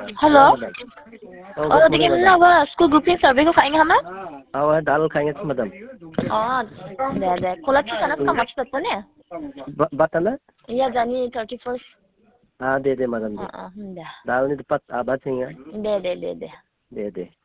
Hello good देखिए morning मतलब madam. अब स्कूल ग्रुपिङ सर्भेको खाएंगे हम दाल खाएंगे मैडम। दे खोला कि खाना का मच तक ने बताना। या जानी 31st हाँ दे दे मैडम दे। दे दाल नहीं तो पत आधा चाहिए। दे दे दे।